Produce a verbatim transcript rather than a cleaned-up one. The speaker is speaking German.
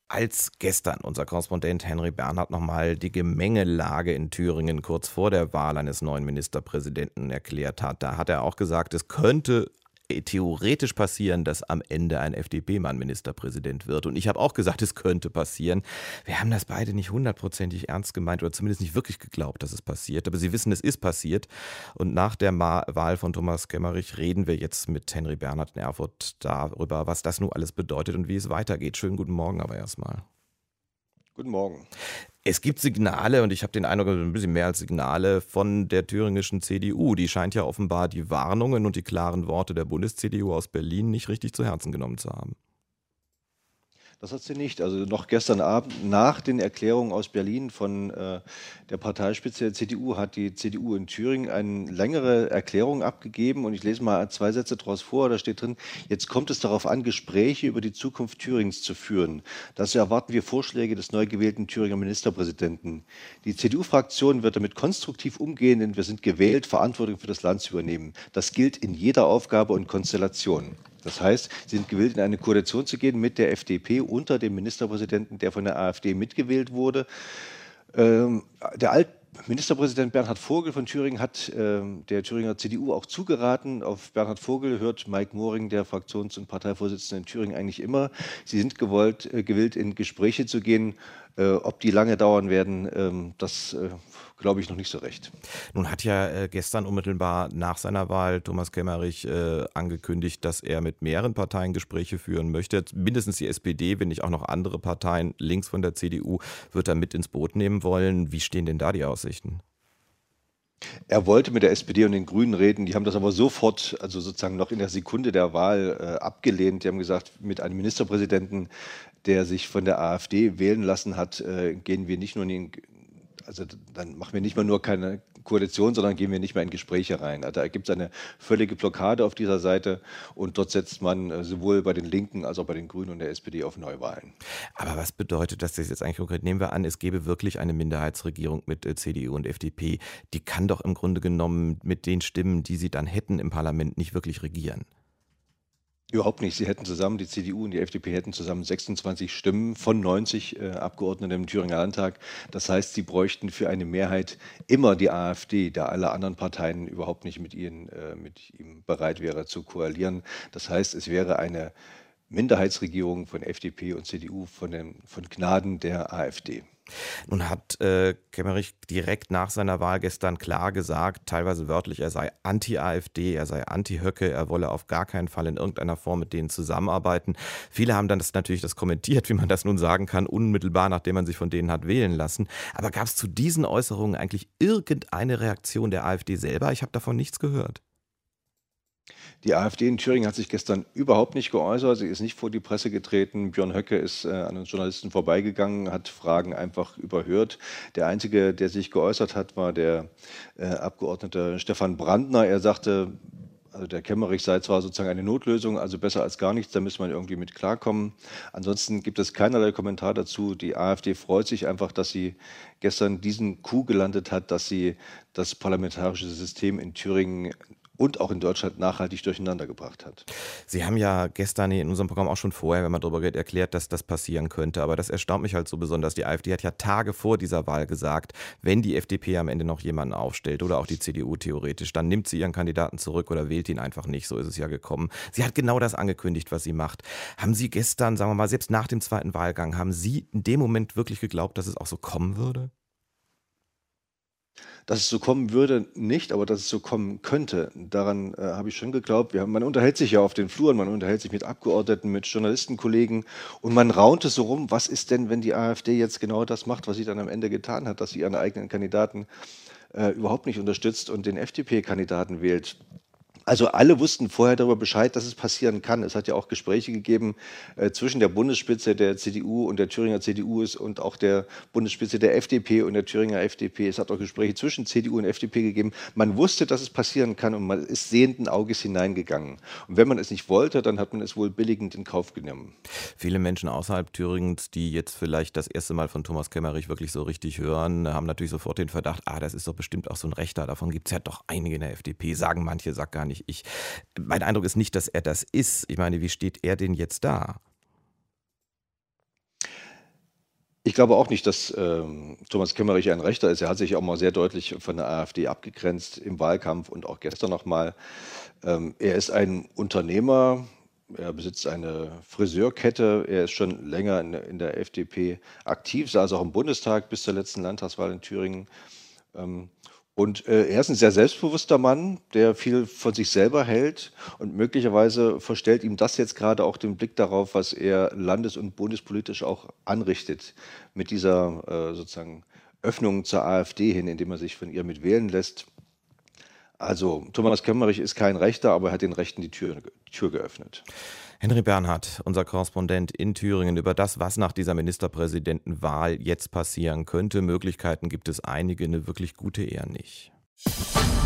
Als gestern unser Korrespondent Henry Bernhard nochmal die Gemengelage in Thüringen kurz vor der Wahl eines neuen Ministerpräsidenten erklärt hat, da hat er auch gesagt, es könnte theoretisch passieren, dass am Ende ein F D P-Mann Ministerpräsident wird. Und ich habe auch gesagt, es könnte passieren. Wir haben das beide nicht hundertprozentig ernst gemeint oder zumindest nicht wirklich geglaubt, dass es passiert. Aber Sie wissen, es ist passiert. Und nach der Ma- Wahl von Thomas Kemmerich reden wir jetzt mit Henry Bernhard in Erfurt darüber, was das nun alles bedeutet und wie es weitergeht. Schönen guten Morgen aber erstmal. Guten Morgen. Es gibt Signale, und ich habe den Eindruck, ein bisschen mehr als Signale von der thüringischen C D U. Die scheint ja offenbar die Warnungen und die klaren Worte der Bundes-C D U aus Berlin nicht richtig zu Herzen genommen zu haben. Das hat sie nicht. Also noch gestern Abend nach den Erklärungen aus Berlin von äh, der Parteispitze der C D U hat die C D U in Thüringen eine längere Erklärung abgegeben und ich lese mal zwei Sätze daraus vor. Da steht drin, jetzt kommt es darauf an, Gespräche über die Zukunft Thürings zu führen. Dazu erwarten wir Vorschläge des neu gewählten Thüringer Ministerpräsidenten. Die C D U-Fraktion wird damit konstruktiv umgehen, denn wir sind gewählt, Verantwortung für das Land zu übernehmen. Das gilt in jeder Aufgabe und Konstellation. Das heißt, sie sind gewillt, in eine Koalition zu gehen mit der F D P unter dem Ministerpräsidenten, der von der AfD mitgewählt wurde. Ähm, der Alt Ministerpräsident Bernhard Vogel von Thüringen hat ähm, der Thüringer C D U auch zugeraten. Auf Bernhard Vogel hört Mike Moring, der Fraktions- und Parteivorsitzende in Thüringen, eigentlich immer. Sie sind gewollt, äh, gewillt, in Gespräche zu gehen. Äh, ob die lange dauern werden, ähm, das äh, glaube ich noch nicht so recht. Nun hat ja äh, gestern unmittelbar nach seiner Wahl Thomas Kemmerich äh, angekündigt, dass er mit mehreren Parteien Gespräche führen möchte. Mindestens die S P D, wenn nicht auch noch andere Parteien links von der C D U, wird er mit ins Boot nehmen wollen. Wie stehen denn da die Aussichten? Er wollte mit der S P D und den Grünen reden, die haben das aber sofort, also sozusagen noch in der Sekunde der Wahl äh, abgelehnt. Die haben gesagt, mit einem Ministerpräsidenten, der sich von der AfD wählen lassen hat, äh, gehen wir nicht nur in den, also dann machen wir nicht mal nur keine Koalition, sondern gehen wir nicht mehr in Gespräche rein. Also da gibt es eine völlige Blockade auf dieser Seite und dort setzt man äh, sowohl bei den Linken als auch bei den Grünen und der S P D auf Neuwahlen. Aber was bedeutet das jetzt eigentlich konkret? Nehmen wir an, es gäbe wirklich eine Minderheitsregierung mit äh, C D U und F D P. Die kann doch im Grunde genommen mit den Stimmen, die sie dann hätten im Parlament, nicht wirklich regieren. Überhaupt nicht. Sie hätten zusammen, die C D U und die F D P hätten zusammen sechsundzwanzig Stimmen von neunzig äh, Abgeordneten im Thüringer Landtag. Das heißt, sie bräuchten für eine Mehrheit immer die AfD, da alle anderen Parteien überhaupt nicht mit ihnen, äh, mit ihm bereit wäre zu koalieren. Das heißt, es wäre eine Minderheitsregierung von F D P und C D U von, den, von Gnaden der AfD. Nun hat äh, Kemmerich direkt nach seiner Wahl gestern klar gesagt, teilweise wörtlich, er sei anti-AfD, er sei anti-Höcke, er wolle auf gar keinen Fall in irgendeiner Form mit denen zusammenarbeiten. Viele haben dann das natürlich das kommentiert, wie man das nun sagen kann, unmittelbar nachdem man sich von denen hat wählen lassen. Aber gab es zu diesen Äußerungen eigentlich irgendeine Reaktion der AfD selber? Ich habe davon nichts gehört. Die AfD in Thüringen hat sich gestern überhaupt nicht geäußert. Sie ist nicht vor die Presse getreten. Björn Höcke ist äh, an uns Journalisten vorbeigegangen, hat Fragen einfach überhört. Der Einzige, der sich geäußert hat, war der äh, Abgeordnete Stefan Brandner. Er sagte, also der Kemmerich sei zwar sozusagen eine Notlösung, also besser als gar nichts, da müsste man irgendwie mit klarkommen. Ansonsten gibt es keinerlei Kommentar dazu. Die AfD freut sich einfach, dass sie gestern diesen Coup gelandet hat, dass sie das parlamentarische System in Thüringen und auch in Deutschland nachhaltig durcheinander gebracht hat. Sie haben ja gestern in unserem Programm auch schon vorher, wenn man darüber redet, erklärt, dass das passieren könnte. Aber das erstaunt mich halt so besonders. Die AfD hat ja Tage vor dieser Wahl gesagt, wenn die F D P am Ende noch jemanden aufstellt oder auch die C D U theoretisch, dann nimmt sie ihren Kandidaten zurück oder wählt ihn einfach nicht. So ist es ja gekommen. Sie hat genau das angekündigt, was sie macht. Haben Sie gestern, sagen wir mal, selbst nach dem zweiten Wahlgang, haben Sie in dem Moment wirklich geglaubt, dass es auch so kommen würde? Dass es so kommen würde, nicht, aber dass es so kommen könnte, daran äh, habe ich schon geglaubt. Wir haben, man unterhält sich ja auf den Fluren, man unterhält sich mit Abgeordneten, mit Journalistenkollegen und man raunte so rum, was ist denn, wenn die AfD jetzt genau das macht, was sie dann am Ende getan hat, dass sie ihren eigenen Kandidaten äh, überhaupt nicht unterstützt und den F D P-Kandidaten wählt. Also alle wussten vorher darüber Bescheid, dass es passieren kann. Es hat ja auch Gespräche gegeben äh, zwischen der Bundesspitze der C D U und der Thüringer C D U und auch der Bundesspitze der F D P und der Thüringer F D P. Es hat auch Gespräche zwischen C D U und F D P gegeben. Man wusste, dass es passieren kann und man ist sehenden Auges hineingegangen. Und wenn man es nicht wollte, dann hat man es wohl billigend in Kauf genommen. Viele Menschen außerhalb Thüringens, die jetzt vielleicht das erste Mal von Thomas Kemmerich wirklich so richtig hören, haben natürlich sofort den Verdacht, ah, das ist doch bestimmt auch so ein Rechter. Davon gibt es ja doch einige in der F D P, sagen manche, sagt gar nicht ich. Mein Eindruck ist nicht, dass er das ist. Ich meine, wie steht er denn jetzt da? Ich glaube auch nicht, dass ähm, Thomas Kemmerich ein Rechter ist. Er hat sich auch mal sehr deutlich von der AfD abgegrenzt im Wahlkampf und auch gestern nochmal. Ähm, er ist ein Unternehmer, er besitzt eine Friseurkette, er ist schon länger in, in der F D P aktiv, saß auch im Bundestag bis zur letzten Landtagswahl in Thüringen. Ähm, und äh, er ist ein sehr selbstbewusster Mann, der viel von sich selber hält und möglicherweise verstellt ihm das jetzt gerade auch den Blick darauf, was er landes- und bundespolitisch auch anrichtet mit dieser äh, sozusagen Öffnung zur AfD hin, indem er sich von ihr mit wählen lässt. Also Thomas Kemmerich ist kein Rechter, aber er hat den Rechten die Tür, Tür geöffnet. Henry Bernhard, unser Korrespondent in Thüringen, über das, was nach dieser Ministerpräsidentenwahl jetzt passieren könnte. Möglichkeiten gibt es einige, eine wirklich gute eher nicht.